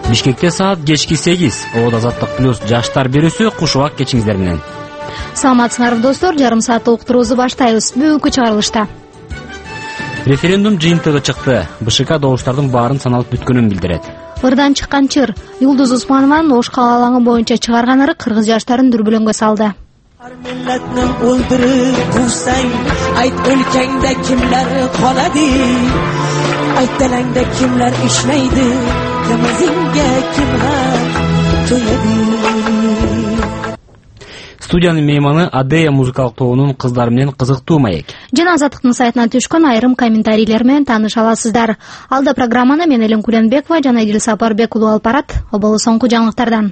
Бишкекте саат кечки 8. Ода Азаттык плюс жаштар берүүсү куш убак кечиңиздер менен. Саламатсыңарбы достор, жарым сааттык уктуруубузду баштайбыз. Бүгүнкү чыгарылышта. Референдум жыйынтыгы чыкты. БШК добуштардын баарын саналып бүткөнүн билдирет. Ырдан чыккан чыр. Юлдуз Усманованын Ош калалаңы боюнча чыгарган ыры кыргыз жаштарын дүрбөлөңгө салды. Milletning o'ldirib tursang, ayt o'lkangda kimlar qoladi? Ayt dalangda kimlar ishlaydi? Namozingga kim ham to'yadi? Студиянын мейманы Адея музыкалык тобунун кыздары менен кызыктуу маек. Жана Азаттыктын сайтына түшкөн айрым комментарийлер менен тааныша аласыздар. Алда программаны мен Элен Куленбекова жана Эдил Сапарбек уулу алып барат. Оболу соңку жаңылыктардан.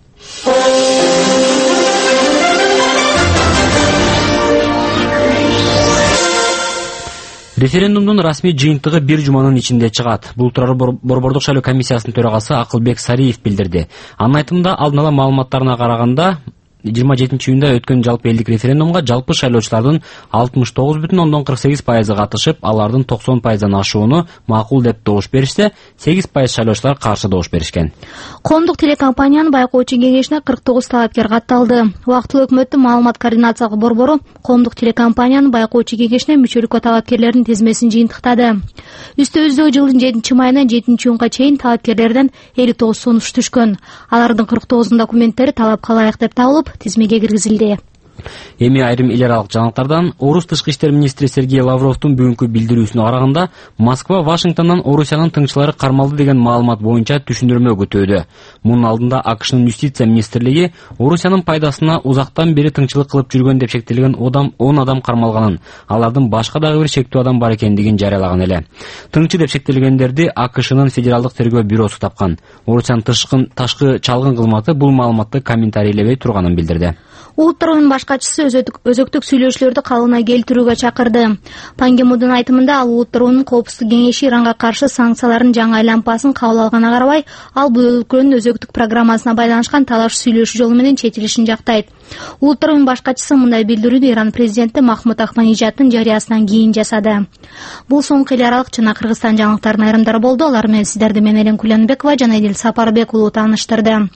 Референдумдун расмий жыйынтыгы бир жуманын ичинде чыгат. Бул тууралуу Борбордук шайлоо комиссиясынын төрагасы Акылбек Сариев билдирди. Анын айтымында алдын ала маалыматтарына караганда 27-июнда өткөн жалпы элдик референдумга жалпы шайлоочулардын 69,48% катышып, алардын 90%дан ашууну макул деп добуш беришсе, 8% шайлоочулар каршы добуш беришкен. Коомдук телекомпаниянын байкоочу кеңешине 49 талапкер катталды. Убактылуу өкмөттүн маалымат координациялык борбору коомдук телекомпаниянын байкоочу кеңешине мүчөлүккө талапкерлердин тизмесин жыйынтыктады. Үстөбүздөгү жылдын 7-майынан 7-июнга чейин талапкерлерден 59 сунуш түшкөн. Алардын 49 документтери талапка ылайык деп табылып, тизмеге киргизилди. Эми айрым эл аралык жаңылыктардан Орус тышкы иштер министри Сергей Лавровдун бүгүнкү билдирүүсүнө караганда, Москва Вашингтондон Орусиянын тыңчылары кармалды деген маалымат боюнча түшүндүрмө күтүүдө. Мунун алдында АКШнын юстиция министрлиги Орусиянын пайдасына узактан бери тыңчылык кылып жүргөн деп шектелген 10 адам кармалганын, алардын башка дагы бир шектүү адам бар экендигин жарыялаган эле. Тыңчы деп шектелгендерди АКШнын федералдык тергөө бюросу тапкан. Орусиянын тышкы чалгын кызматы бул маалыматты комментарийлебей турганын билдирди. Улуттар оюнунун башкачысы өзөктүк сүйлөшүүлөрдү калыбына келтирүүгө чакырды. Пан Ги Мундун айтымында ал Улуттар оюнунун коопсуздук кеңеши Иранга каршы санкциялардын жаңы айланпасын кабыл алганына карабай, ал бул өлкөнүн өзөктүк программасына байланышкан талаш сүйлөшүү жолу менен чечилишин жактайт. Улуттар оюнунун башкачысы мындай билдирүүнү Иран президенти Махмуд Ахмадинежаддын жарыясынан кийин жасады. Бул соңку эл аралык жана Кыргызстан жаңылыктарынын айрымдары болду. Алар менен сиздерди мен Элен Куленбекова жана Эдил Сапарбек уулу тааныштырды.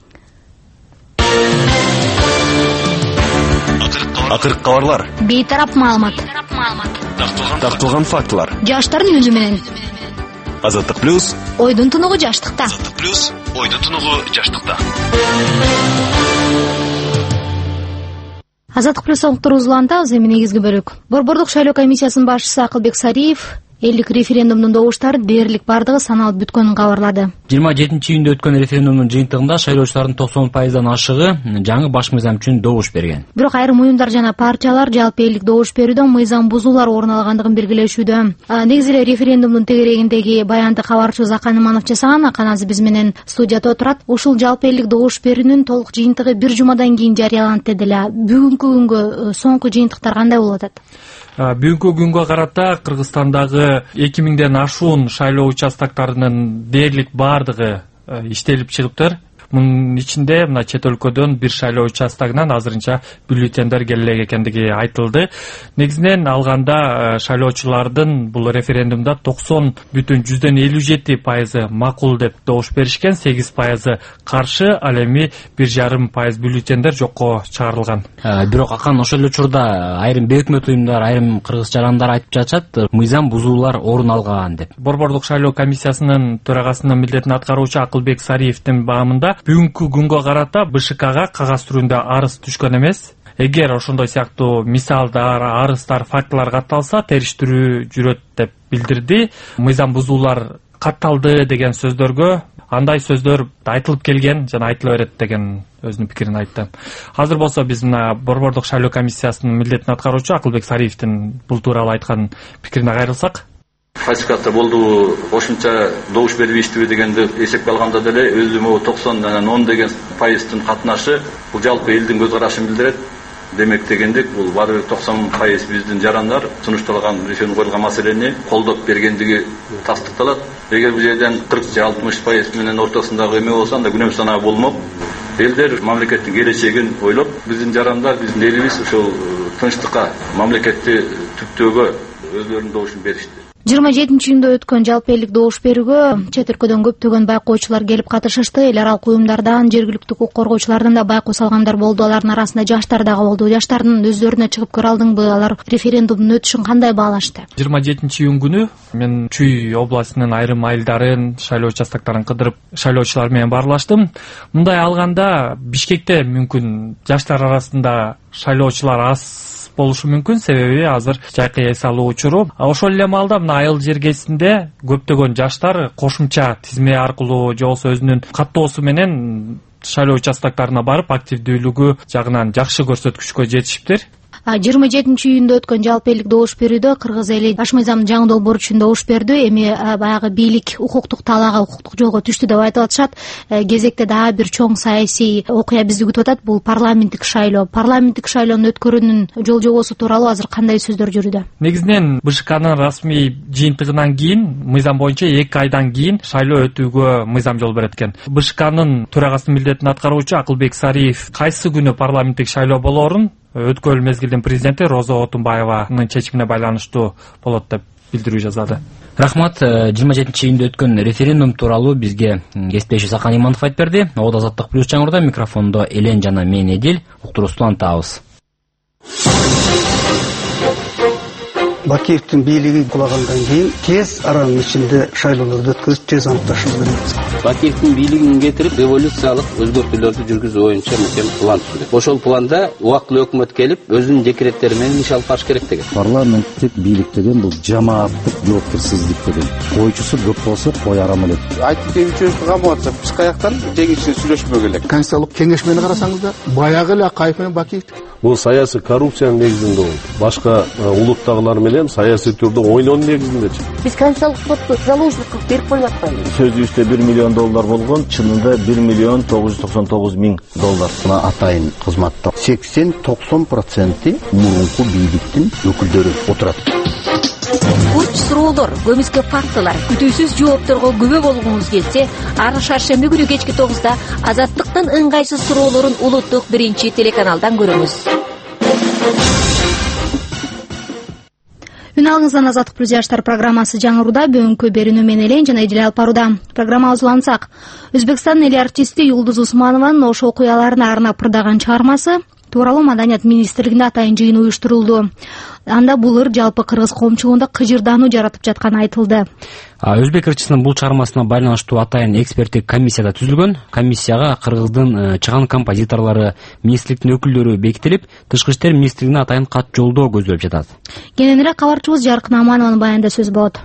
Акыркы кабарлар. Бейтарап маалымат. Тартылган фактылар. Жаштардын үнү менен. Азаттык плюс. Ойдун тунугу жаштыкта. Азаттык плюс. Ойдун тунугу жаштыкта. Азаттык плюс уктуруусулантабыз. Эми негизги бөлүк. Борбордук шайлоо комиссиясынын башчысы Акылбек Сариев элдик референдумдун добуштары дээрлик бардыгы саналып бүткөнүн кабарлады. 27-июнда өткөн референдумдун жыйынтыгында шайлоочулардын 90%дан ашыгы жаңы баш мыйзам үчүн добуш берген. Бирок айрым уюмдар жана партиялар жалпы элдик добуш берүүдөн мыйзам бузуулар орун алгандыгын белгилешүүдө. Негизи эле референдумдун тегерегиндеги баянды кабарчыбыз Акан Иманов жасаган. Акан азыр биз менен студияда отурат. Ушул жалпы элдик добуш берүүнүн толук жыйынтыгы бир жумадан кийин жарыяланат деди эле. Бүгүнкү күнгө соңку жыйынтыктар кандай болуп атат? Бүгүнкү күнгө карата Кыргызстандагы 2000ден ашуун шайлоо участоктарынын дээрлик бардыгы иштелип чыгыптыр. Мунун ичинде мына чет өлкөдөн бир шайлоо участогунан азырынча бюллетендер келе элек экендиги айтылды. Негизинен алганда шайлоочулардын бул референдумда 90,57% макул деп добуш беришкен, 8% каршы, ал эми 1,5% бюллетендер жокко чыгарылган. Бирок Акан ошол эле учурда айрым бейөкмөт уюмдар, айрым кыргыз жарандар айтып жатышат, мыйзам бузуулар орун алган деп. Борбордук шайлоо комиссиясынын төрагасынын милдетин аткаруучу Акылбек Сариевдин баамында бүгүнкү күнгө карата БШКга кагаз түрүндө арыз түшкөн эмес. Эгер ошондой сыяктуу мисалдар, арыздар, фактылар катталса, териштирүү жүрөт деп билдирди. Мыйзам бузуулар катталды деген сөздөргө андай сөздөр айтылып келген жана айтыла берет деген өзүнүн пикирин айтты. Азыр болсо биз мына Борбордук шайлоо комиссиясынын милдетин аткаруучу Акылбек Сариевдин бул тууралуу айткан пикирине кайрылсак. Фальсификация болду, кошумча добуш бербештиби дегенди эсепке алганда деле өзүмө 90 деген пайыздын катнашы бул жалпы элдин көз карашын билдирет. Демек дегендик, бул баары 90% биздин жарандар сунушталган референдум коюлган маселени колдоп бергендиги тастыкталат. Эгер бул жерден 40-60% менен ортосундагы эме болсо, анда күнөм санаа болмок. Элдер мамлекеттин келечегин ойлоп, биздин жарандар, биздин элибиз ошол тынчтыкка, мамлекетти түптөөгө өзлөрүнүн добушун беришти. 27-июнда өткөн жалпы элдик добуш берүүгө чет өлкөдөн көптөгөн байкоочулар келип катышышты. Эл аралык уюмдардан, жергиликтүү укук коргоочулардан да байкоо салгандар болду. Алардын арасында жаштар дагы болду. Жаштардын өздөрүнө чыгып көрө алдыңбы? Алар референдумдун өтүшүн кандай баалашты? 27-июнь күнү мен Чүй областынын айрым айылдарын, шайлоо участоктарын кыдырып, шайлоочулар менен баарлаштым. Мындай алганда Бишкекте мүмкүн жаштар арасында шайлоочулар аз болушу мүмкүн, себеби азыр жайкы эс алуу учуру. Ошол эле маалда мына айыл жергесинде көптөгөн жаштар кошумча тизме аркылуу же болбосо өзүнүн каттоосу менен шайлоо участоктарына барып активдүүлүгү жагынан жакшы көрсөткүчкө жетишиптир. 27-июнда өткөн жалпы элдик добуш берүүдө кыргыз эли Ашмыйзамдын жаңы долбоору үчүн добуш берди. Эми баягы бийлик укуктук талаага, укуктук жолго түштү деп айтып атышат. Кезекте дагы бир чоң саясий окуя бизди күтүп атат. Бул парламенттик шайлоо. Парламенттик шайлоонун өткөрүүнүн жол жобосу тууралуу азыр кандай сөздөр жүрүүдө? Негизинен БШКнын расмий жыйынтыгынан кийин, мыйзам боюнча 2 айдан кийин шайлоо өтүүгө мыйзам жол берет экен. БШКнын төрагасынын милдетин аткаруучу Акылбек Сариев кайсы күнү парламенттик шайлоо болоорун өткөн мезгилдин президенти Роза Отунбаеванын чечимине байланыштуу болот деп билдирүү жазады. Рахмат. 27-июнда өткөн референдум тууралуу бизге кесиптеши Сакан Иманов айтып берди. Ода Азаттык плюс чаңырда микрофондо Элен жана мен Эдил уктуруусун антабыз. Бакиевдин бийлиги кулагандан кийин тез аранын ичинде шайлоолорду өткөрүп тез аныкташыбыз керек. Бакиевдин бийлигин кетирип революциялык өзгөртүүлөрдү жүргүзүү боюнча мынча план түзүлдү. Ошол планда убактылуу өкмөт келип өзүнүн декреттери менен иш алып барыш керек деген. Парламенттик бийлик деген бул жамааттык жоопкерсиздик деген. Койчусу көп болсо кой арам элек. Айтып кемчүлүк кылган болсо эч каяктан жеңишин сүйлөшмөө керек. Конституциялык кеңешмени карасаңыз да баягы эле Акаев менен Бакиевдик. Бул саясий коррупциянын негизинде болду. Башка улуттагылар менен саясий түрдө ойноонун негизиндечи. Биз конституциялык сотто заложник кылып берип коюп атпайбыз. Сөзүбүздө $1 миллион болгон, чынында $1,999,000. Мына атайын кызматта 80-90% мурунку бийликтин өкүлдөрү отурат. Бурч суроолор, көмүскө фактылар, күтүүсүз жоопторго күбө болгуңуз келсе, ар шаршемби күнү кечки 9-да Азаттыктын ыңгайсыз суроолорун улуттук 1 телеканалдан көрөңүз. Үн алыңыздан Азаттык плюс жаштар программасы жаңыруда. Бүгүнкү берүүнү мен Элен жана Эдил алып барууда. Программабызды улантсак, Өзбекстандын эл артисти Юлдуз Усманованын ош окуяларына арнап кырдаган чыгармасы тууралуу Маданият министрлигинде атайын жыйын уюштурулду. Анда бул ыр жалпы кыргыз коомчулугунда кыжырдаануу жаратып жатканы айтылды. Өзбек ырчысынын бул чыгармасына байланыштуу атайын эксперттик комиссия да түзүлгөн. Комиссияга кыргыздын чыган композиторлору, министрликтин өкүлдөрү бекитилип, Тышкы иштер министрлигине атайын кат жолдоо көздөп жатат. Кененирээк кабарчыбыз Жаркын Аманованын баянында сөз болот.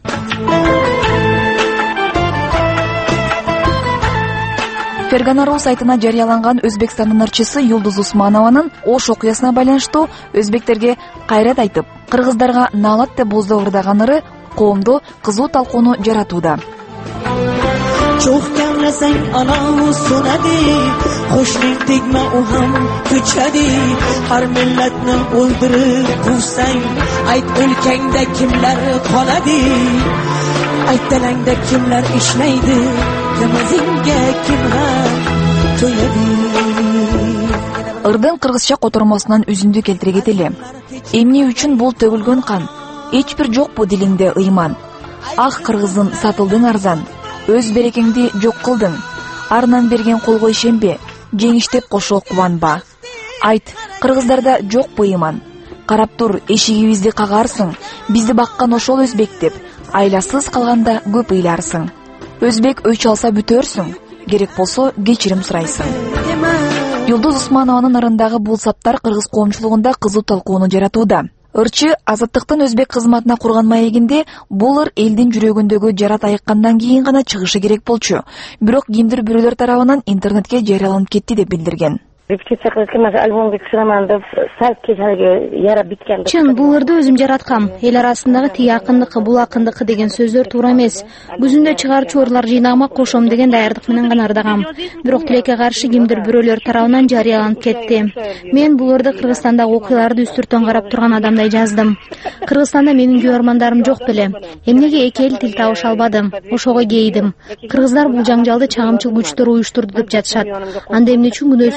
Fergana.ru сайтына жарыяланган Өзбекстандын ырчысы Юлдуз Усманованын Ош окуясына байланыштуу өзбектерге кайрат айтып, кыргыздарга наалат деп боздоо ырдаган ыры коомдо кызуу талкууну жаратууда. Çok gemlesen ana sunadi, hoşlik digme uham küçedi. Her milletini öldürüp kuvsan, ayt ülkende kimler kaladi. Ayt delende kimler işleydi, kimizinge kimler köyedi. Ырдын кыргызча котормосунан үзүндү келтире кетели. Эмне үчүн бул төгүлгөн кан? Эч бир жокпу дилиңде ыйман. Ах кыргыздын сатылдың арзан. Өз берекеңди жок кылдың. Арынан берген колго ишенбе, жеңиштеп кошо кубанба. Айт, кыргыздарда жокпу ыйман. Карап тур, эшигибизди кагарсың. Бизди баккан ошол өзбек деп, айласыз калганда көп ыйларсың. Өзбек өч алса бүтөрсүң. Керек болсо кечирим сурайсың. Юлдуз Усманованын ырындагы бул саптар кыргыз коомчулугунда кызуу талкууну жаратууда. Ырчы Азаттыктын өзбек кызматына курган маегинде бул ыр элдин жүрөгүндөгү жарат айыккандан кийин гана чыгышы керек болчу. Бирок кимдир бирөөлөр тарабынан интернетке жарыяланып кетти деп билдирген. Чын, бул ырды өзүм жараткам. Эл арасындагы тиги акындыкы, бул акындыкы деген сөздөр туура эмес. Күзүндө чыгарчу ырлар жыйнагыма кошом деген даярдык менен гана ырдагам. Бирок тилекке каршы кимдир бирөөлөр тарабынан жарыяланып кетти. Мен бул ырды Кыргызстандагы окуяларды үстүртөн карап турган адамдай жаздым. Кыргызстанда менин күйөрмандарым жок беле. Эмнеге эки эл тил табыша албадым? Ошого кейдим. Кыргыздар бул жаңжалды чагымчыл күчтөр уюштурду деп жатышат. Анда эмне үчүн күнөөсү жок кара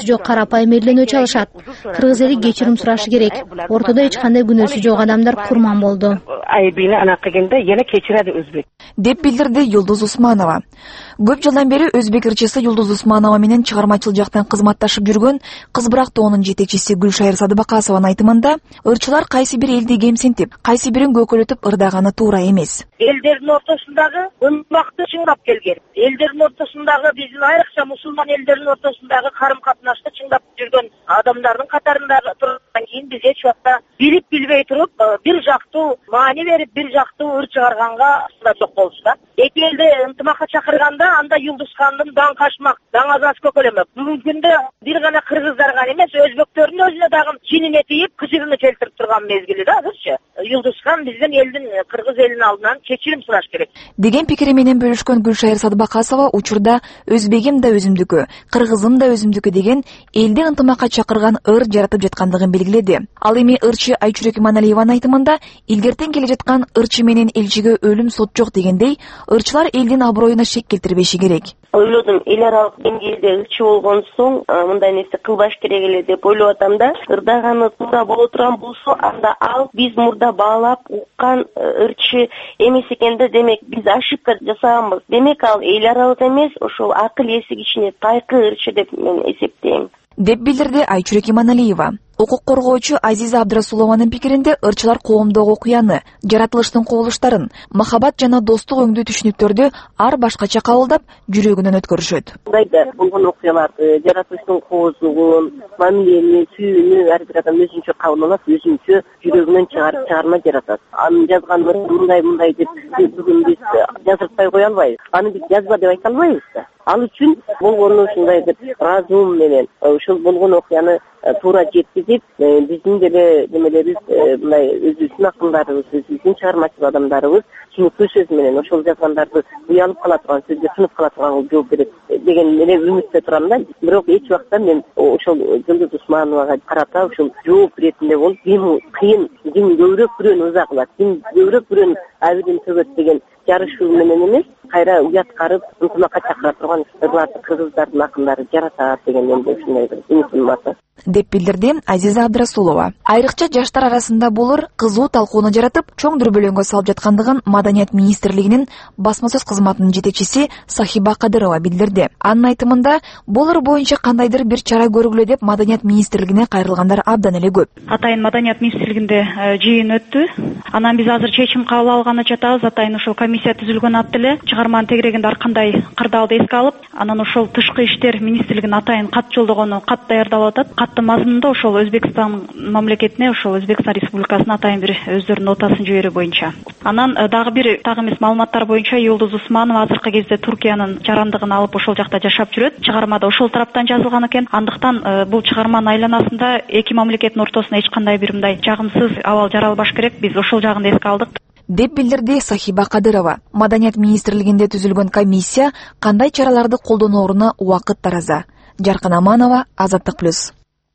карапайым элден өч алышат. Кыргыз эли кечирим сурашы керек. Ортодо эч кандай күнөөсү жок адамдар курман болду. Айбыны анакка келгенде yana кечирет өзбек. Деп билдирди Юлдуз Усманова. Көп жылдан бери өзбек ырчысы Юлдуз Усманова менен чыгармачыл жактан кызматташып жүргөн Кыз Бырактоонун жетекчиси Гүлшайыр Садыбакасованын айтымында, ырчылар кайсы бир элди кемсинтип, кайсы бирин көкөлөтүп ырдаганы туура эмес. Элдердин ортосундагы ынтымакты чыңдап келген. Элдердин ортосундагы биздин айрыкча мусулман элдердин ортосундагы карым-катнашты чыңдап жүргөн адамдардын катарында тургандан кийин биз эч убакта билип билбей туруп бир жактуу маани берип, бир жактуу ыр чыгарганга жок болчу да. Эки элди ынтымакка чакырганда анда Юлдуз хандын даң кашмак, даң азасы көкөлөмөк. Бүгүнкү күндө бир гана кыргыздар гана эмес, өзбектөрдүн өзүнө дагы чинине тийип, кызыгыны келтирип турган мезгили да азырчы. Юлдуз хан биздин элдин, кыргыз элинин алдынан кечирим сураш керек деген пикири менен бөлүшкөн Гүлшайыр Садыбакасова учурда өзбегим да өзүмдүкү, кыргызым да өзүмдүкү деген элди ынтымакка чакырган ыр жаратып жаткандыгын белгиледи. Ал эми ырчы Айчурек Иманалиеванын айтымында, илгертен келе жаткан ырчы менен элчиге өлүм сот жок дегендей, ырчылар элдин аброюна шек келтирбеши керек. Ойлодум, эл аралык деңгээлде ырчы болгон соң мындай нерсе кылбаш керек эле деп ойлоп атам да. Ырдаганы туура боло турган болсо, анда ал биз мурда баалап уккан ырчы эмес экенде, демек биз ошибка жасаганбыз. Демек ал эл аралык эмес, ошол акыл эси кичине тайкы ырчы деп мен эсептейм. Деп билдирди Айчурек Иманалиева. Укук коргоочу Азиза Абдрасулованын пикиринде, ырчылар коомдогу окуяны, жаратылыштын кубулуштарын, махабат жана достук өңдүү түшүнүктөрдү ар башкача кабылдап, жүрөгүнөн өткөрүшөт. Мындайда болгон окуяларды, жаратылыштын кубулуштугун, мамилени, сүйүүнү ар бир адам өзүнчө кабыл алат, өзүнчө жүрөгүнөн чыгарма жаратат. Аны жазган мындай деп бүгүн биз жазыртпай кое албайбыз. Аны биз жазба деп айта албайбыз да. Ал үчүн болгону ушундай деп разум менен ушул болгон окуяны туура жеткизип, биздин деле немелерибиз мындай өзүбүздүн акылдарыбыз, өзүбүздүн чыгармачыл адамдарыбыз түшүнүктүү сөз менен ошол жазгандарды уялып кала турган сөзгө тунуп кала турган жооп берет деген эле үмүттө турам да. Бирок эч убакта мен ошол Юлдуз Усмановага карата ушул жооп иретинде болуп, ким кыйын, ким көбүрөөк бирөөнү ыза кылат, ким көбүрөөк бирөөнүн абидин төгөт деген жарышуу менен эмес, кайра уяткарып ынтымакка чакыра турган ырларды кыргыздардын акындары жаратат деген менде ушундай бир үмүтүм бар деп билдирди Азиза Абдрасулова. Айрыкча жаштар арасында булар кызуу талкууну жаратып, чоң дүрбөлөңгө салып жаткандыгын Маданият министрлигинин басма сөз кызматынын жетекчиси Сахиба Кадырова билдирди. Анын айтымында, булар боюнча кандайдыр бир чара көргүлө деп Маданият министрлигине кайрылгандар абдан эле көп. Атайын Маданият министрлигинде жыйын өттү. Анан биз азыр чечим кабыл алганы жатабыз. Атайын ошол комиссия түзүлгөн атты эле чыгарманын тегерегинде ар кандай кырдаалды эске алып, анан ошол тышкы иштер министрлигине атайын кат жолдогону кат даярдалып атат. Каттын мазмунунда ошол Өзбекстан мамлекетине, ошол Өзбекстан Республикасына атайын бир өздөрүнүн нотасын жиберүү боюнча. Анан дагы бир эмес маалыматтар боюнча Юлдуз Усманова азыркы кезде Туркиянын жарандыгын алып ошол жакта жашап жүрөт. Чыгармада ошол тараптан жазылган экен. Андыктан бул чыгарманын айланасында эки мамлекеттин ортосуна эч кандай бир мындай жагымсыз абал жаралбаш керек. Биз ошол жагын эске алдык деп билдирди Сахиба Кадырова. Маданият министрлигинде түзүлгөн комиссия кандай чараларды колдонооруна убакыт тараза. Жаркын Аманова, Азаттык плюс.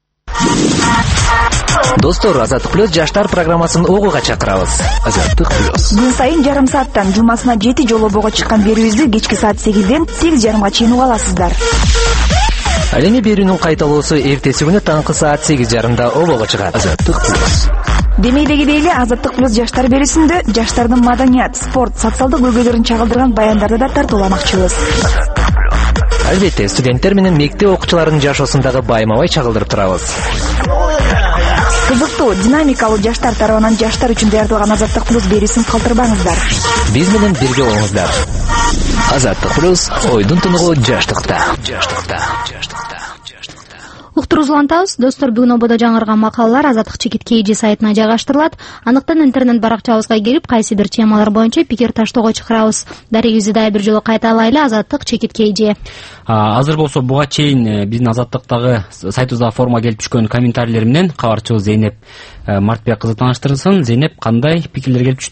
Достор, Азаттык плюс жаштар программасын угууга чакырабыз. Азаттык плюс. Күн сайын жарым сааттан жумасына 7 жолу бого чыккан берүүбүздү кечки саат 8ден 8:30 чейин уга аласыздар. Ал эми берүүнүн кайталоосу эртеси күнү таңкы саат 8:30 обого чыгат. Азаттык плюс. Демейдегидей эле Азаттык плюс жаштар берүүсүндө жаштардын маданият, спорт, социалдык көйгөйлөрүн чагылдырган баяндарды да тартууламакчыбыз. Албетте, студенттер менен мектеп окуучуларынын жашоосундагы байма-бай чагылдырып турабыз. Кызыктуу, динамикалуу жаштар тарабынан жаштар үчүн даярдалган Азаттык плюс берүүсүн калтырбаңыздар. Биз менен бирге болуңуздар. Азаттык плюс ойдун тунугу жаштыкта. Уктуруубузду улантабыз. Достор, бүгүн ободо жаңырган макалалар Азаттык чекит KG сайтына жайгаштырылат. Анықтан интернет баракчабызга келип, кайсы бир темалар боюнча пикир таштоого чакырабыз. Дарегибизди дагы бир жолу кайталайлы. Азаттык чекит KG. Азыр болсо буга чейин биздин Азаттыктагы сайтыбызга форма келип түшкөн комментарийлер менен кабарчыбыз Зейнеп Мартбек кызы тааныштырсын. Зейнеп, кандай пикирлер келип түштү?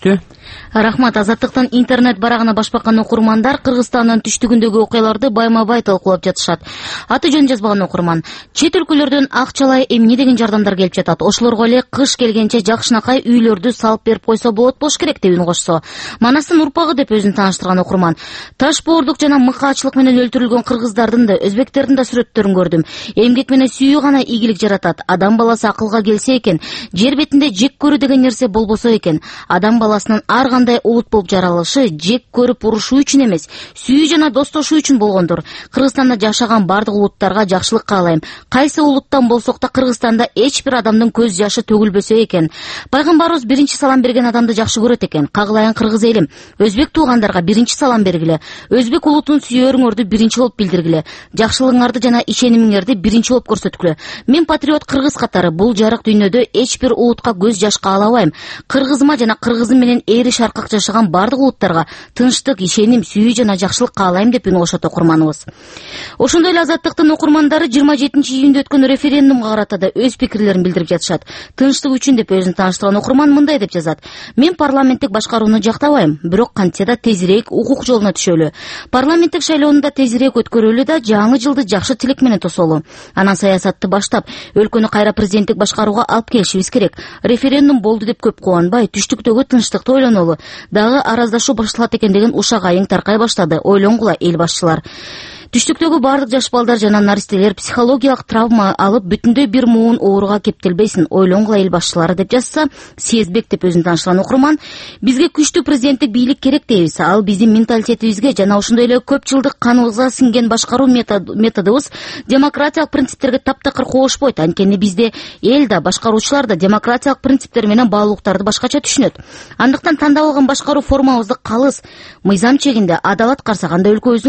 Рахмат. Азаттыктын интернет барагына баш баккан окурмандар Кыргызстандын түштүгүндөгү окуяларды байма-бай талкуулап жатышат. Аты жөнүн жазбаган окурман: чет өлкөлөрдөн акчалай эмне деген жардамдар келип жатат. Ошолорго эле кыш келгенче жакшынакай үйлөрдү салып берип койсо болот керек деп үн кошсо. Манастын урпагы деп өзүн тааныштырган окурман: таш боордук жана мыкаачылык менен өлтүрүлгөн кыргыздардын да, өзбектердин да сүрөттөрүн көрдүм. Эмгек менен сүйүү гана ийгилик жаратат. Адам баласы акылга келсе экен, жер бетинде жек көрүү деген нерсе болбосо экен. Адам баласынын ар кандай улут болуп жаралышы жек көрүп урушуу үчүн эмес, сүйүү жана достошуу үчүн болгондур. Кыргызстанда жашаган бардык улуттарга жакшылык каалайм. Кайсы улуттан болсок да Кыргызстанда эч бир адамдын көз жашы төгүлбөсө экен. Пайгамбарыбыз биринчи салам берген адамды жакшы көрөт экен. Кагылайын кыргыз элим, өзбек туугандарга биринчи салам бергиле. Өзбек улутун сүйөрүңөрдү биринчи болуп билдиргиле. Жакшылыгыңарды жана ишенимиңерди биринчи болуп көрсөткүлө. Мен патриот кыргыз катары бул жарык дүйнөдө эч бир улутка көз жаш каалабайм. Кыргызыма жана кыргызым менен эри шаркак жашаган бардык улуттарга тынчтык, ишеним, сүйүү жана жакшылык каалайм деп үн кошот окурманыбыз. Ошондой эле Азаттыктын окурмандары 27-июнда өткөн референдумга карата да өз пикирлерин билдирип жатышат. Тынчтык үчүн деп өзүн тааныштырган окурман мындай деп жазат: мен парламенттик башкарууну жактабайм, бирок кантсе да тезирээк укук жолуна түшөлү. Парламенттик шайлоону да тезирээк өткөрөлү да жаңы жылды жакшы тилек менен тосолу. Анан саясатты баштап, өлкөнү кайра президенттик башкарууга алып келишибиз керек. Референдум болду деп көп кубанбай, түштүктөгү тынчтыкты ойлонолу. Дагы араздашуу башталат экен деген ушак айың таркай баштады. Ойлонгула эл башчылар. Түштүктөгү бардык жаш балдар жана наристелер психологиялык травма алып бүтүндөй бир муун ооруга кептелбесин. Ойлонгула эл башчылары деп жазса, Сезбек деп өзүн тааныштырган окурман: бизге күчтүү президенттик бийлик керек дейбиз. Ал биздин менталитетибизге жана ошондой эле көп жылдык каныбызга сиңген башкаруу методубуз демократиялык принциптерге таптакыр кошпойт. Анткени бизде эл да, башкаруучулар да демократиялык принциптер менен баалуулуктарды башкача түшүнөт. Андыктан тандап алган башкаруу формабызды калыс, мыйзам чегинде адалат карсаганда өлкөбүздүн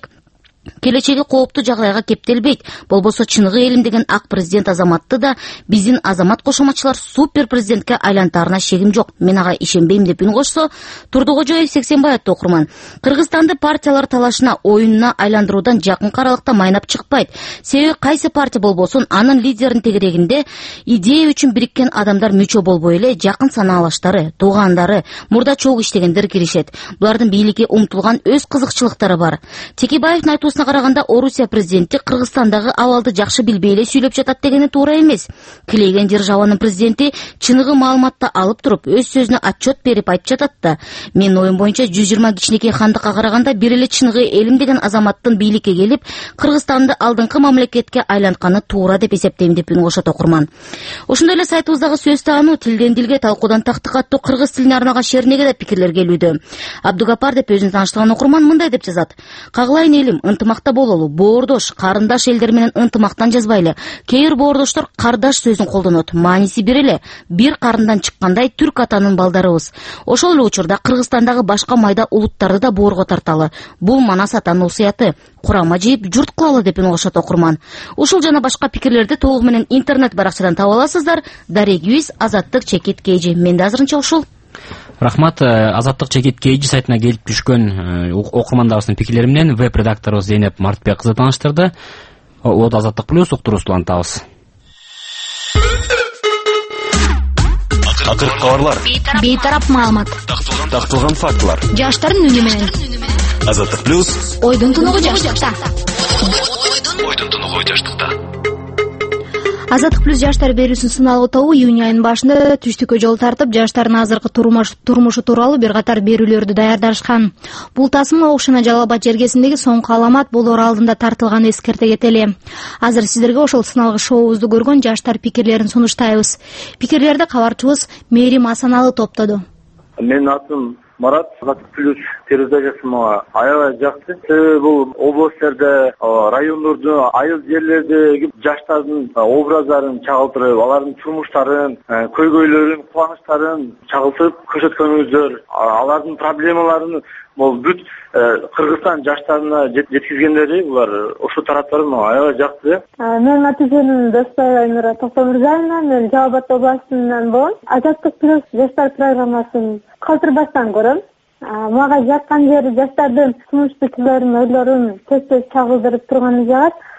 келечеги кооптуу жагдайга кептелбейт. Болбосо чыныгы элим деген ак президент Азаматты да биздин азамат кошоматчылар супер президентке айлантаарына шегим жок. Мен ага ишенбейм деп үн кошсо, Турдукожоев 80 атты окурман: Кыргызстанды партиялар талашына, оюнуна айландыруудан жакынкы аралыкта майнап чыкпайт. Себеби кайсы партия болбосун, анын лидеринин тегерегинде идея үчүн бириккен адамдар мүчө болбой эле жакын санаалаштары, туугандары, мурда чогуу иштегендер киришет. Булардын бийликке умтулган өз кызыкчылыктары бар. Текебаевдин айтуусуна караганда, Орусия президенти Кыргызстандагы абалды жакшы билбей эле сүйлөп жатат дегени туура эмес. Килеген державанын президенти чыныгы маалыматты алып туруп, өз сөзүнө отчет берип айтып жатат да. Менин оюм боюнча 120 кичинекей хандыкка караганда бир эле чыныгы элим деген азаматтын бийликке келип, Кыргызстанды алдыңкы мамлекетке айлантканы туура деп эсептейм деп үн кошот окурман. Ошондой эле сайтыбыздагы сөз таануу, тилден дилге, талкуудан тактыкка аттуу кыргыз тилине арналган шернеге да пикирлер келүүдө. Абдугапар деп өзүн тааныштырган окурман мындай деп жазат: кагылайын элим, ынтымакта бололу. Боордош, карындаш элдер менен ынтымактан жазбайлы. Кээ бир боордоштор кардаш сөзүн колдонот. Мааниси бир эле. Бир карындан чыккандай түрк атанын балдарыбыз. Ошол эле учурда Кыргызстандагы башка майда улуттарды да боорго тарталы. Бул Манас атанын усуяты. Курама жыйып журт кылалы деп үн кошот окурман. Ушул жана башка пикирлерди толугу менен интернет баракчадан таба аласыздар. Дарегиз Азаттык чекит KG. Менде азырынча ушул. Рахмат. Азаттык чекит KG сайтына келип түшкөн окурмандарыбыздын пикирлери менен веб-редакторубуз Зейнеп Мартбек кызы тааныштырды. От Азаттык плюс уктуруусун улантабыз. Акыркы кабарлар, бейтарап маалымат, такталган фактылар, жаштардын үнү менен. Азаттык плюс Ойдун тунугу жаштыкта. Азаттык плюс жаштар берүүсүнүн сыналгы тобу июнь айынын башында түштүккө жол тартып, жаштардын азыркы турмушу тууралуу бир катар берүүлөрдү даярдашкан. Бул тасма Окшана Жалал Абад жергесиндеги соңку аламат болоор алдында тартылган эскерте кетели. Азыр сиздерге ошол сыналгы шоубузду көргөн жаштар пикирлерин сунуштайбыз. Пикирлерди кабарчыбыз Мээрим Асаналы топтоду. Менин атым Марат. Азаттык плюс передачасы мага аябай жакты. Бул областтарда, райондордо, айыл жерлердеги жаштардын образдарын чагылтырып, алардын турмуштарын, көйгөйлөрүн, кубанычтарын чагылтырып көрсөткөнүңүздөр, алардын проблемаларын бүт Кыргызстан жаштарына жеткизгендери, булар ошол тараптары мага аябай жакты. Менин аты жөнүм Досбаева Айнура Токтомурзаевна, мен Жалал Абад областынан болом. Азаттык плюс жаштар программасын калтырбастан көрөм. Мага жаккан жери жаштардын сунуш пикирлерин, ойлорун тез чагылдырып турганы жагат.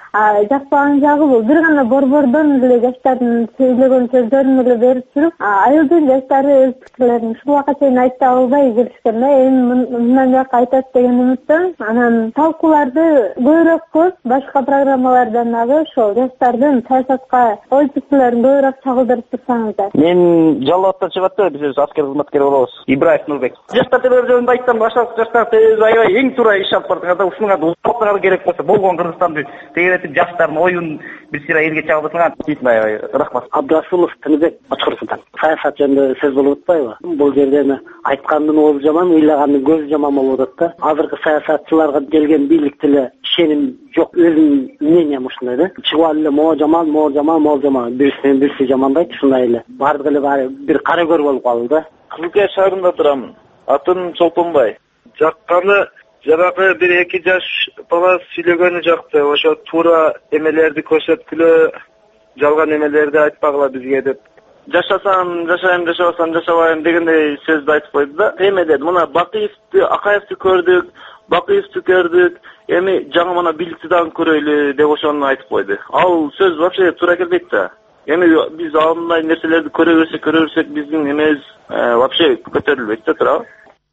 жакпаган жагы бул бир гана борбордон эле жаштардын сүйлөгөн сөздөрүн эле берип туруп, айылдын жаштары өз пикирлерин ушул убакка чейин айта албай келишкен да. Эми мындан бияка айтат деген үмүттөмүн. Анан талкууларды көбүрөөк кылып, башка программалардан дагы ошол жаштардын саясатка ой пикирлерин көбүрөөк чагылдырып турсаңыздар. Мен Жалалаттан чыгып аттым, биз аскер кызматкер болобуз. Ибраев Нурбек. Жаштар телевизионунда айттым, башка жаштар аябай эң туура иш алып баратат да, ушунга улуттугу керек болсо болгон Кыргызстанды тегеретип жаштардын оюн бир сыйра элге чагылдырсаңар дейт. Аябай рахмат. Абдрасулов Тыныбек Башкор Султан. Саясат жөнүндө сөз болуп атпайбы? Бул жерде айткандын оозу жаман, ыйлагандын көзү жаман болуп атат да. Азыркы саясатчыларга келген бийликте эле ишеним жок, өзүнүн мнением ушундай да. Чыгып алып могу жаман, бирси жамандайт, ушундай эле. Бардыгы эле баары бир кара көр болуп калды да. Кызылкая шаарында турамын. Атым Чолпонбай. Жакканы жанагы 1-2 жаш бала сүйлөгөнү жакты. Ошо туура эмелерди көрсөткүлө, жалган эмелерди айтпагыла бизге деп. Жашасам жашайм, жашабасам жашабайм дегендей сөздү айтып койду да. Эме деди, мына Бакыевди, Акаевди көрдүк, эми жаңы мына бийликти дагы көрөйлү деп ошону айтып койду. Ал сөз вообще туура келбейт да. Эми биз андай нерселерди көрө берсек биздин эмебиз вообще көтөрүлбөйт да, туурабы?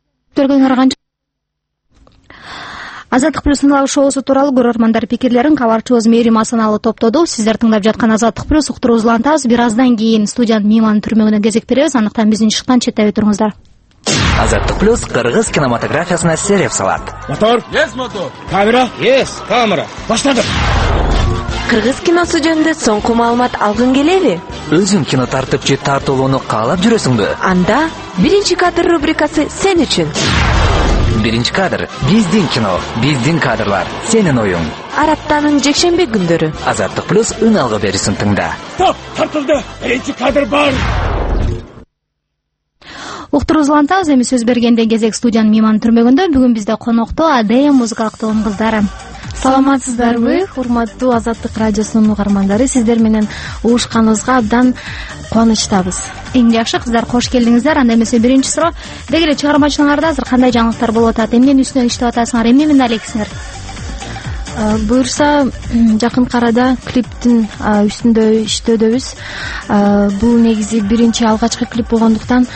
Азаттык плюс тыңдоо шоусу тууралуу көрөрмандар пикирлерин кабарчыбыз Мээрим Асаналы топтоду. Сиздер тыңдап жаткан Азаттык плюс уктурууз улантабыз. Бир аздан кийин студиянын мейманын түрмөгүнө кезек беребиз. Андыктан биздин чыккан четтебей туруңуздар. Азаттык плюс кыргыз кинематографиясына сереп салат. Мотор? Yes, мотор. Камера? Yes, камера. Баштадык. Кыргыз киносу жөнүндө соңку маалымат алгың келеби? Өзүң кино тартып же тартуулоону каалап жүрөсүңбү? Анда биринчи кадр рубрикасы сен үчүн. Биринчи кадр биздин кино, биздин кадрлар, сенин оюң. Араптанын жекшемби күндөрү. Азаттык плюс үн алгы берисин тыңда. Стоп, тартылды. Биринчи кадр бар. Уктурууз улантабыз. Эми сөз бергенден кезек студиянын мейманын түрмөгүндө. Бүгүн бизде конокто Адея музыкалык тобунун кыздары. Саламатсыздарбы, урматтуу Азаттык радиосунун угармандары? Сиздер менен угушканыбызга абдан кубанычтабыз. Эң жакшы кыздар, кош келдиңиздер. Анда эмесе биринчи суроо, деги эле чыгармачылыгыңарда азыр кандай жаңылыктар болуп атат? Эмненин үстүнөн иштеп атасыңар? Эмне менен алексиңер? Буюрса, жакынкы арада клиптин үстүндө иштөөдөбүз. Бул негизи биринчи алгачкы клип болгондуктан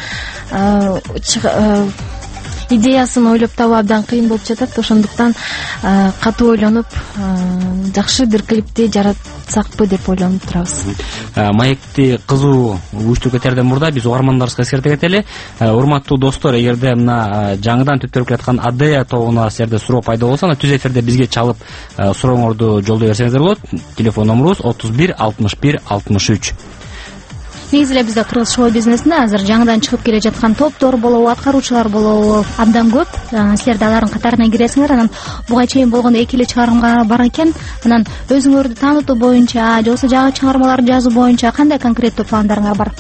идеясын ойлоп табуу абдан кыйын болуп жатат. Ошондуктан катуу ойлонуп, жакшы бир клипти жаратсакпы деп ойлонуп турабыз. Маекти кызуу уюштуруп кетерден мурда биз угармандарыбызга эскерте кетели. Урматтуу достор, эгерде мына жаңыдан түптөлүп келаткан Адея тобуна силерде суроо пайда болсо, аны түз эфирде бизге чалып сурооңорду жолдой берсеңиздер болот. Телефон номерубуз 31 61 63. Негизи эле бизде кыргыз шоу бизнесинде азыр жаңыдан чыгып келе жаткан топтор болобу, аткаруучулар болобу абдан көп. Силер да алардын катарына киресиңер. Анан буга чейин болгондо эки эле чыгарымга бар экен. Анан өзүңөрдү таанытуу боюнча же болбосо жаңы чыгармаларды жазуу боюнча кандай конкреттүү пландарыңар бар?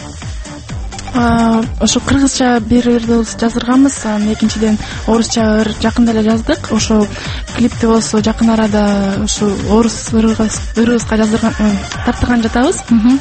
Ошо кыргызча бир ырдыбыз жаздырганбыз, экинчиден орусча жакында эле жаздык. Ошо клипти болсо жакын арада ушу орус ырыбызга тарттырган жатабыз.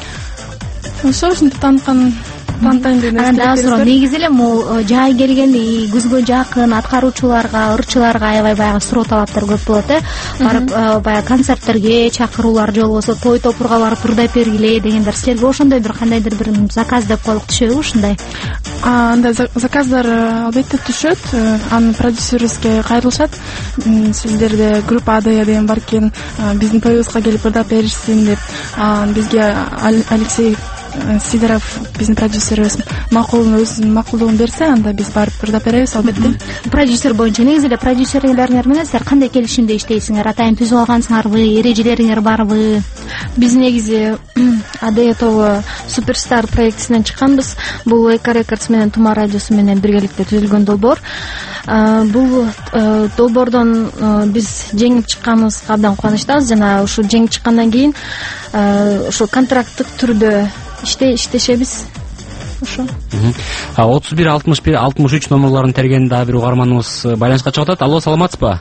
Ошо ушинтип таанытайын деген. Анан дагы суроо, негизи эле могу жай келген күзгө жакын аткаруучуларга, ырчыларга аябай баягы суроо талаптар көп болот барып баягы концерттерге чакыруулар же болбосо той топурга барып ырдап бергиле дегендер. Силерге ошондой бир кандайдыр бир заказ деп коелук түшөбү ушундай? Андай заказдар албетте түшөт. Анын продюсерибизге кайрылышат. Сиздерде группа Адея деген бар экен, биздин тоюбузга келип ырдап беришсин деп. Бизге Алексей Сидоров, биздин продюсерибиз, өзүнүн макулдугун берсе, анда биз барып ырдап беребиз албетте. Продюсер боюнча негизи эле продюсерлериңер менен силер кандай келишимде иштейсиңер? Атайын түзүп алгансыңарбы, эрежелериңер барбы? Биз негизи Адея тобу Суперстар проектисинен чыкканбыз. Бул Эко Рекордс менен Тума радиосу менен биргеликте түзүлгөн долбоор. Бул долбоордон биз жеңип чыкканыбызга абдан кубанычтабыз. Жана ушу жеңип чыккандан кийин ушу контракттык түрдө иштешебиз. Ошо. 31 61 63 номерларын терген дагы бир угарманыбыз байланышка чыгып атат. Алло, саламатсызбы?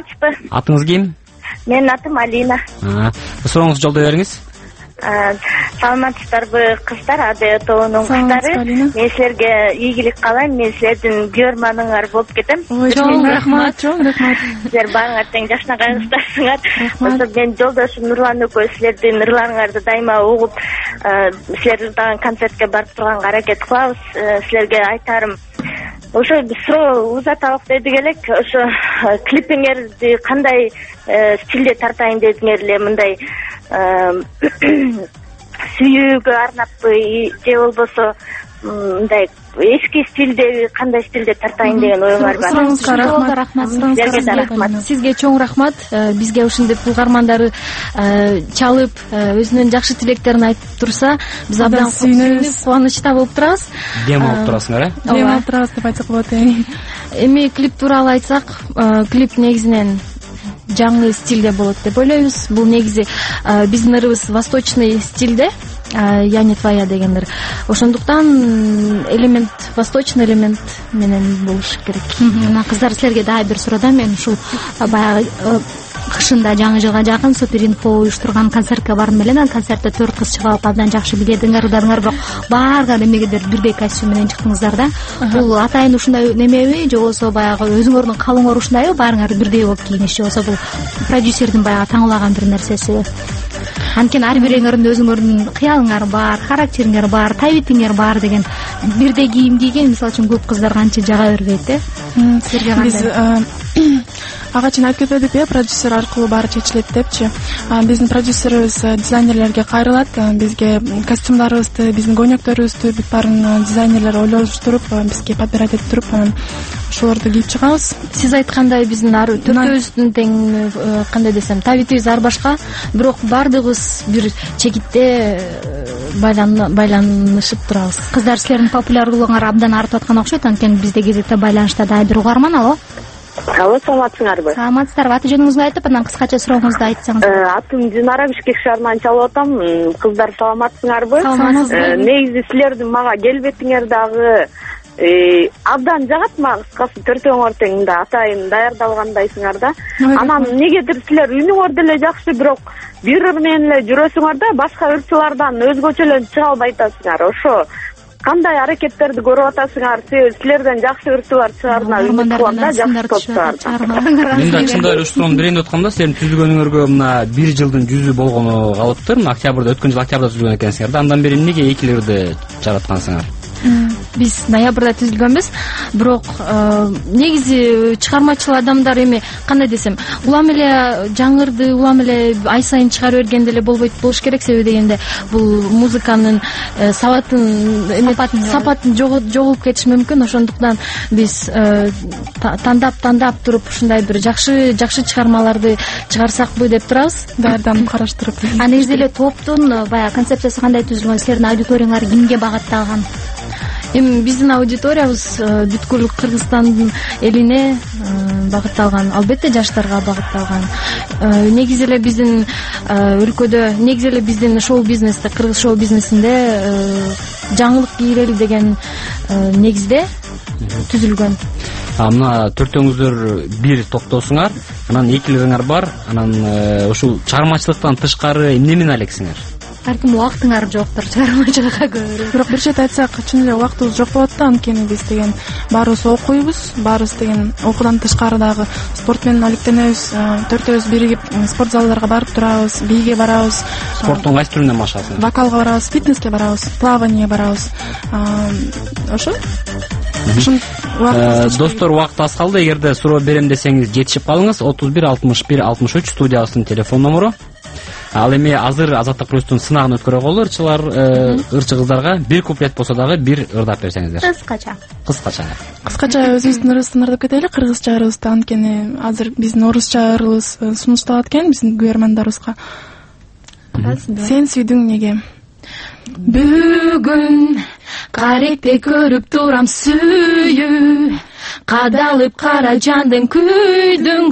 Саламатсызбы. Атыңыз ким? Менин атым Алина. Сурооңузду жолдой бериңиз. саламатсыздарбы кыздар, Адая тобунун кыздары. Мен силерге ийгилик каалайм. Мен силердин көрөрманыңар болуп кетем. Чоң рахмат, чоң рахмат. Силер баарыңар тең жашнаган кыздарсыңар. Ошо мен жолдошум Нурлан экөөбүз силердин ырларыңарды дайыма угуп, силер ырдаган концертке барып турганга аракет кылабыз. Силерге айтарым, ошо суроо узаталык дедик элек. Ошо клипиңерди кандай стилде тартайын дедиңер эле, мындай сүйүүгө арнаппы же болбосо мындай эски стилдеби, кандай стилде тартайын деген оюңар бар? Сурооңузга рахмат. Сизге чоң рахмат. Бизге ушинтип угармандары чалып, өзүнүн жакшы тилектерин айтып турса, биз абдан сүйүнүп, кубанычта болуп турабыз. Дем алып турасыңар, э? Дем алып турабыз деп айтсак болот. Эми клип тууралуу айтсак, клип негизинен жаңы стилде болот деп ойлойбуз. Бул негизи биздин ырыбыз восточный стилде, я не твоя дегендер. Ошондуктан элемент, восточный элемент менен болуш керек. Мына кыздар, силерге дагы бир суроо да. Мен ушул баягы кышында жаңы жылга жакын Суперинфо уюштурган концертке бардым эле. Анан концертте 4 кыз чыгып алып, абдан жакшы билетиңер, ырдадыңар, бирок баарыңар эмнегедир бирдей костюм менен чыктыңыздар да. Бул атайын ушундай немеби, же болбосо баягы өзүңөрдүн калыңор ушундайбы, баарыңар бирдей болуп кийиниш, же болбосо бул продюсердин баягы таңлаган бир нерсеси? Анткени ар бириңердин өзүңөрдүн кыялыңар бар, характериңер бар, табитиңер бар деген бирдей кийим кийген, мисалы үчүн көп кыздарга анча жага бербейт, э? Силерге кандай? Ага чейин айтып кетпедикпи, продюсер аркылуу баары чечилет депчи. Биздин продюсерибиз дизайнерлерге кайрылат. Бизге костюмдарыбызды, биздин көйнөктөрүбүздү бүт баарын дизайнерлер ойлоштуруп, бизге подбирать этип туруп, анан ошолорду кийип чыгабыз. Сиз айткандай биздин төртөөбүздүн тең, кандай десем, табитибиз ар башка, бирок баардыгыбыз бир чекитте байланышып турабыз. Кыздар, силердин популярдуулугуңар абдан артып аткан окшойт. Анткени бизде кезекте байланышта дагы бир угарман. Алло. Алло, саламатсыңарбы? Саламатсыздарбы? Аты жөнүңүздү айтып, анан кыскача сурооңузду айтсаңыз. Атым Динара, Бишкек шаарынан чалып атам. Кыздар, саламатсыңарбы? Негизи силердин мага келбетиңер дагы абдан жагат мага. Кыскасы төртөөңөр тең мындай атайын даярдалгандайсыңар да. Анан негедир силер үнүңөр деле жакшы, бирок бир ыр менен эле жүрөсүңөр да, башка ырчылардан өзгөчө эле чыга албай атасыңар. Ошо кандай аракеттерди көрүп атасыңар? Силерден жакшы ырчылар чыгарына үмүт кылам да, жакшы топтор. Мен да чындап эле ушуну берейин деп аткам да. Силердин түзүлгөнүңөргө мына 1 жылдын жүзү болгону калыптыр. Мына октябрда, өткөн жыл октябрда түзүлгөн экенсиңер да. Андан бери эмнеге экилерди жараткансыңар? Биз ноябрда түзүлгөнбүз, бирок негизи чыгармачыл адамдар эми кандай десем, улам эле жаңырды улам эле ай сайын чыгара берген деле болбойт болуш керек. Себеби дегенде бул музыканын сапатын жоголуп кетиши мүмкүн. Ошондуктан биз тандап туруп ушундай бир жакшы чыгармаларды чыгарсакпы деп турабыз, даярданып караштырып. Негизи эле топтун баягы концепциясы кандай түзүлгөн? Силердин аудиторияңар кимге багытталган? Эми биздин аудиториябыз бүткүл Кыргызстандын элине багытталган, албетте жаштарга багытталган. Негизи эле биздин өлкөдө, негизи эле биздин шоу-бизнесте, кыргыз шоу-бизнесинде жаңылык кийрели деген негизде түзүлгөн. Мына төртөөңүздөр бир топтосуңар, анан экилериңер бар. Анан ушул чыгармачылыктан тышкары эмне менен алексиңер? Арким убактыңар жоктур чыгармачылыкка көрө. Бирок бир чети айтсак, чын эле убактыбыз жок болот да. Анткени биз деген баарыбыз окуйбуз, баарыбыз деген окуудан тышкары дагы спорт менен алектенебиз. Төртөөбүз биригип спорт залдарга барып турабыз, бийге барабыз. Спорттун кайсы түрүнөн машыгасыңар? Вокалга барабыз, фитнеске барабыз, плаванияга барабыз. Ошо. Достор, убакыт аз калды. Эгерде суроо берем десеңиз жетишип калыңыз. 31 61 63 студиябыздын телефон номуру. Ал эми азыр Азаттык плюстун сынагын өткөрөгөлу ырчы кыздарга бир куплет болсо дагы бир ырдап берсеңиздер. Кыскача өзүбүздүн ырыбызды ырдап кетели, кыргызча ырыбызды. Анткени азыр биздин орусча ырыбыз сунушталат экен биздин көрөрмандарыбызга. Сен сүйдүң неге? Бүгүн каректе көрүп турам сүйүү, кадалып кара жандың күйдүң,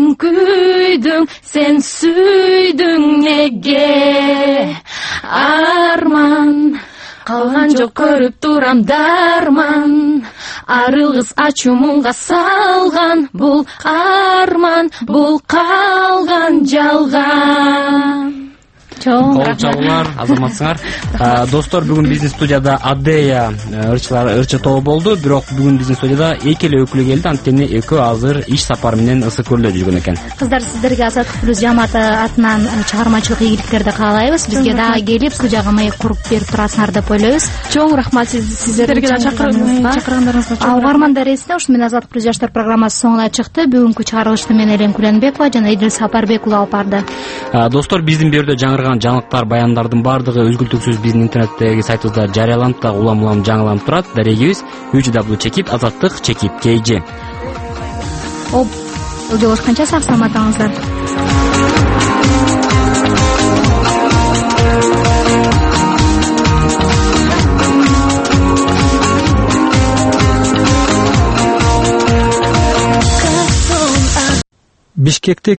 сен сүйдүң неге? Арман калган жок, көрүп турам дарман, арылгыс ачуу мунга салган, бул арман, бул калган жалган. чоң кол чабуулар, азаматсыңар. Достор, бүгүн биздин студияда Адея ырчы тобу болду, бирок бүгүн биздин студияда эки эле өкүлү келди, анткени экөө азыр иш сапары менен ысык көлдө жүргөн экен. Кыздар, сиздерге Азаттык плюс жамааты атынан чыгармачылык ийгиликтерди каалайбыз. Бизге дагы келип студияга маек куруп берип турасыңар деп ойлойбуз. Чоң рахмат сиздерге чакыргандарыңызга. Угармандар эсине, ушу менен Азаттык плюс жаштар программасы соңуна чыкты. Бүгүнкү чыгарылышты мен Элен Куленбекова жана Идил Сапарбек уулу алып барды. Достор, биздин берүүдө жаңырган жаңылыктар, баяндардын баардыгы үзгүлтүксүз биздин интернеттеги сайтыбызда жарыяланып, дагы улам жаңыланып турат. Дарегибиз www.azattik.kg. Жолугушканча сак саламатыңыздар. Бишкекте